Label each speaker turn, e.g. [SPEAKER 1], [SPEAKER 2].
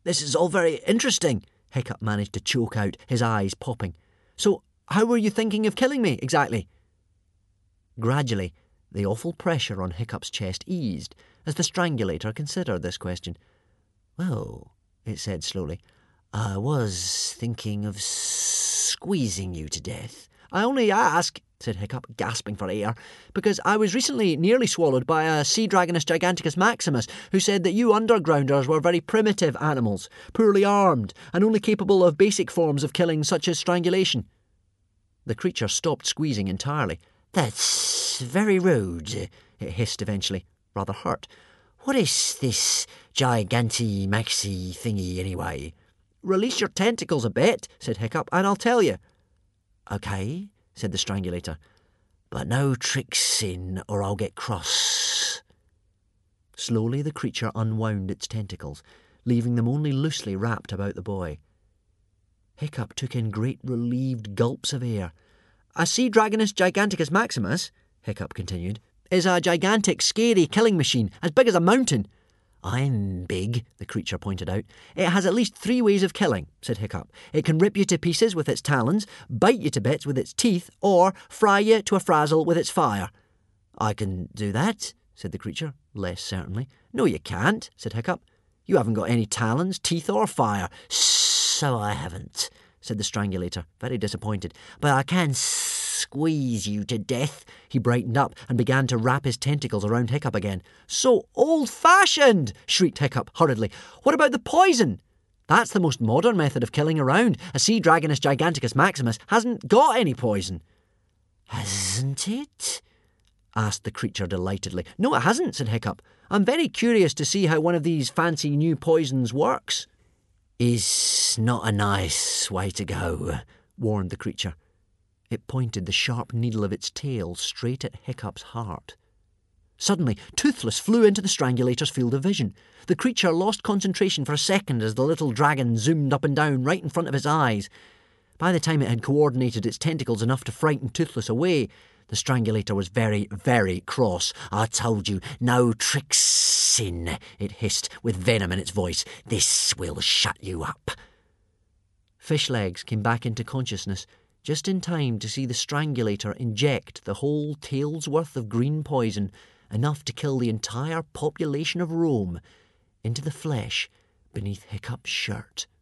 [SPEAKER 1] This is all very interesting, Hiccup managed to choke out, his eyes popping. So, how were you thinking of killing me, exactly? Gradually, the awful pressure on Hiccup's chest eased as the strangulator considered this question. Well, it said slowly, I was thinking of squeezing you to death. I only ask, said Hiccup, gasping for air, because I was recently nearly swallowed by a sea dragonus giganticus maximus, who said that you undergrounders were very primitive animals, poorly armed, and only capable of basic forms of killing such as strangulation. The creature stopped squeezing entirely. That's very rude, it hissed eventually, rather hurt. What is this giganti-maxi thingy anyway? Release your tentacles a bit, said Hiccup, and I'll tell you. Okay, said the strangulator, but no tricks in or I'll get cross. Slowly the creature unwound its tentacles, leaving them only loosely wrapped about the boy. Hiccup took in great relieved gulps of air. A sea dragonus giganticus maximus, Hiccup continued, is a gigantic, scary killing machine, as big as a mountain. I'm big, the creature pointed out. It has at least 3 ways of killing, said Hiccup. It can rip you to pieces with its talons, bite you to bits with its teeth, or fry you to a frazzle with its fire. I can do that, said the creature, less certainly. No, you can't, said Hiccup. You haven't got any talons, teeth, or fire. So I haven't, said the strangulator, very disappointed. But I can squeeze you to death. He brightened up and began to wrap his tentacles around Hiccup again. So old-fashioned, shrieked Hiccup hurriedly. What about the poison? That's the most modern method of killing around. A sea dragonus giganticus maximus hasn't got any poison. Hasn't it? Asked the creature delightedly. No, it hasn't, said Hiccup. I'm very curious to see how one of these fancy new poisons works. Is not a nice way to go, warned the creature. It pointed the sharp needle of its tail straight at Hiccup's heart. Suddenly, Toothless flew into the strangulator's field of vision. The creature lost concentration for a second as the little dragon zoomed up and down right in front of his eyes. By the time it had coordinated its tentacles enough to frighten Toothless away, the strangulator was very, very cross. I told you, no tricks in, it hissed with venom in its voice. This will shut you up. Fishlegs came back into consciousness, just in time to see the strangulator inject the whole tail's worth of green poison, enough to kill the entire population of Rome, into the flesh beneath Hiccup's shirt.